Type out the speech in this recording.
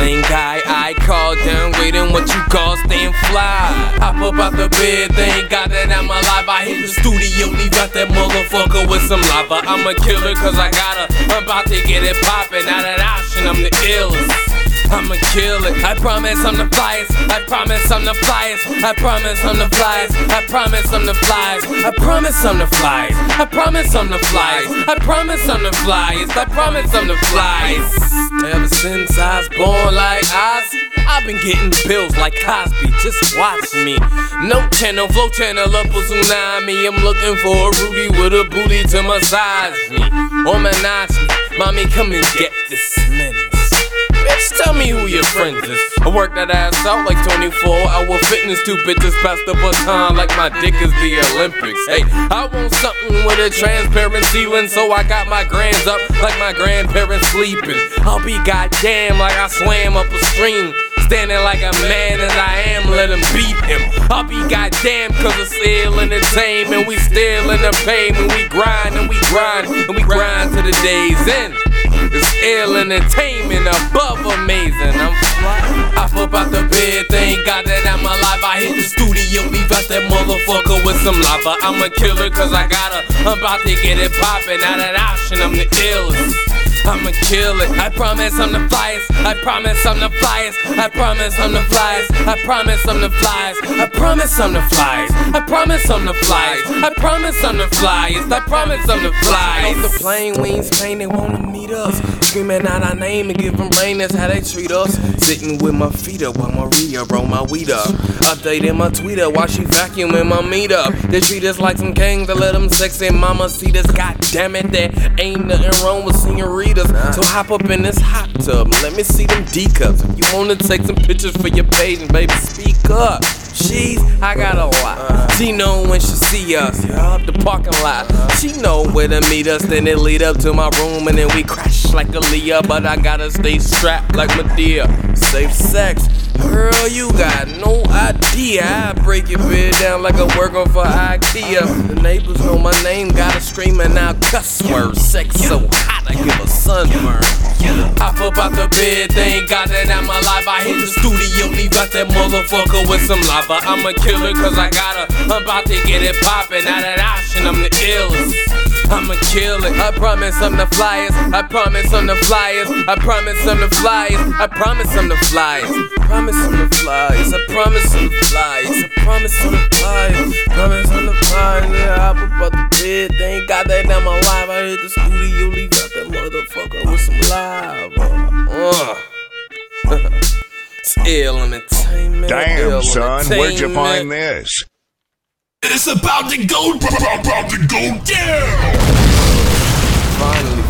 lane guy. I call downgrading what you call staying fly. Hop up out the bed, thank God that I'm alive. I hit the studio, leave out that motherfucker with some lava. I'm a killer cause I gotta, I'm about to get it poppin'. Out of option, I'm the illest. I'ma kill it. I promise I'm the flyest. I promise I'm the flyest. I promise I'm the flyest. I promise I'm the flyest. I promise I'm the flyest. I promise I'm the flyest. I promise I'm the flyest. I promise I'm the flyest. Ever since I was born like Ozzy, I've been getting bills like Cosby. Just watch me. No channel, flow channel up a tsunami. I'm looking for a Rudy with a booty to massage me. Or menage me. Mommy, come and get this minute. Bitch, tell me who your friends is. I work that ass out like 24-hour fitness. Two bitches pass the baton like my dick is the Olympics. Hey, I want something with a transparent ceiling, so I got my grands up like my grandparents sleeping. I'll be goddamn like I swam up a stream. Standing like a man as I am, let him beat him. I'll be goddamn cause it's ill entertainment. We still in the pain and we grind and we grind and we grind to the day's end. It's ill entertainment, above amazing. I'm flying. Hop up out the bed, thank God that I'm alive. I hit the studio, leave out that motherfucker with some lava. I'm a killer cause I gotta, I'm about to get it poppin'. Out of option, I'm the illest. I'ma kill it. I promise I'm the flyest. I promise I'm the flyest. I promise I'm the flyest. I promise I'm the flyest. I promise I'm the flyest. I promise I'm the flyest. I promise I'm the flyest. I promise I'm the flyest. Off the plane, we ain't Spain, they wanna meet us. Screaming out our name and giving rain, that's how they treat us. Sitting with my feet up while Maria roll my weed up. Updating my Twitter while she vacuuming my meat up. They treat us like some kings, to let them sexy mama see this. God damn it, there ain't nothing wrong with senoritas. So hop up in this hot tub and let me see them D cups. If you wanna take some pictures for your page, and baby, speak up. She's, I got a lot. She know when she see us, up the parking lot. She know where to meet us, then it lead up to my room and then we crash like a Leah. But I gotta stay strapped like Medea. Safe sex, girl, you got no idea. I break your bed down like I'm working for IKEA. The neighbors know my name, gotta screaming out cuss words. Sex so hot, I give a sunburn. Hop up out the bed, thank God that I'm alive. I hit the studio, leave out that motherfucker with some lava. I'm a killer cause I gotta, I'm about to get it poppin'. Out of option, I'm the illest. I'ma kill it. I promise I'm the flyest. I promise I'm the flyest. I promise I'm the flyest. I promise I'm the flyest. Promise I'm the flyest. I promise I'm the flyest. I promise I'm the flyest. Promise I'm the flyest. Yeah, hop up out the bed. Thank God that I'm alive. I hit the studio, leave out that motherfucker with some lava. It's ill entertainment. Damn, ill son, where'd you find this? It's about to go down. Finally.